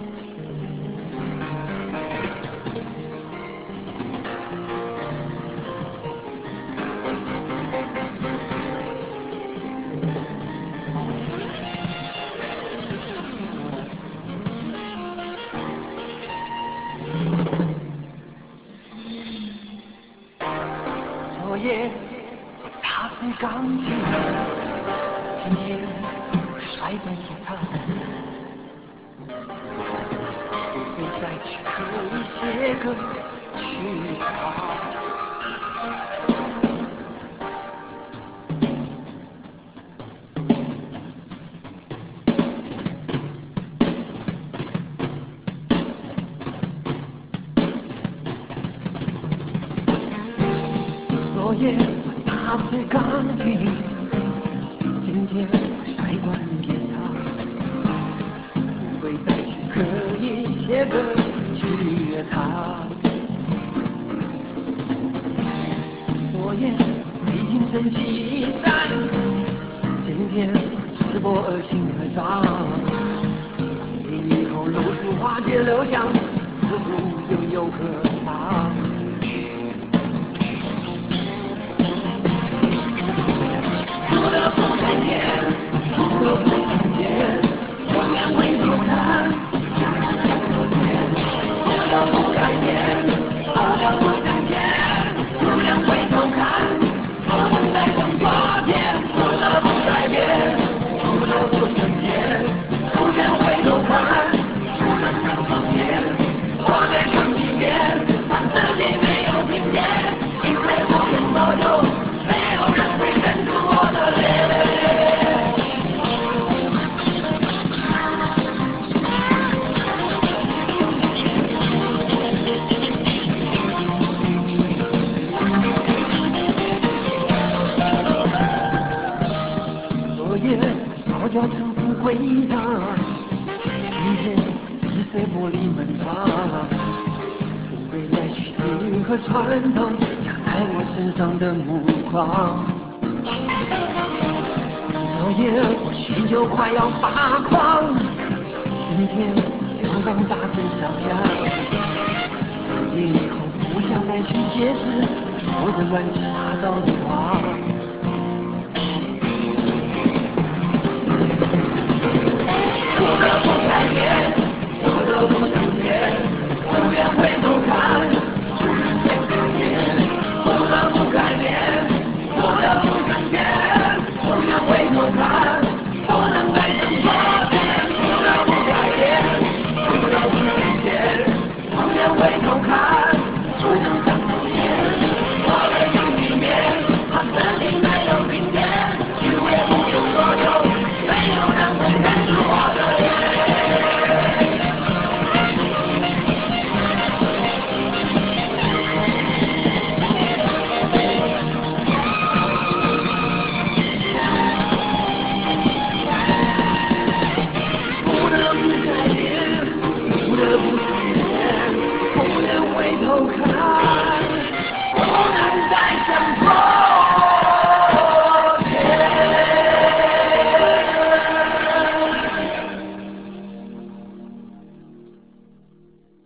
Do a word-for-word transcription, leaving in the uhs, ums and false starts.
昨夜踏碎钢琴，今天摔断吉他，会再去刻意写歌曲它。昨夜踏碎钢琴，今天摔断吉他，不会再去刻意写歌取它。昨夜历经真气一战，今天赤膊而行而上，以后露出花结留香，此处又有何妨？不得不看见，不得不看见，永远回头看。不得不看见，不得不看见，永远回头看。不能再等昨天，不得不改变，不得不瞬间，永远回头看。不能让昨天我再唱一遍，当自己没有听见，因为我很保佑，没有人会认出我的脸。昨夜小脚乘风回家，今天击碎玻璃门窗，不会再去迎合传统加在我身上的目光。昨夜我酗酒快要发狂，今天就让大声小响。从今以后不想再去解释我的乱七八糟的话。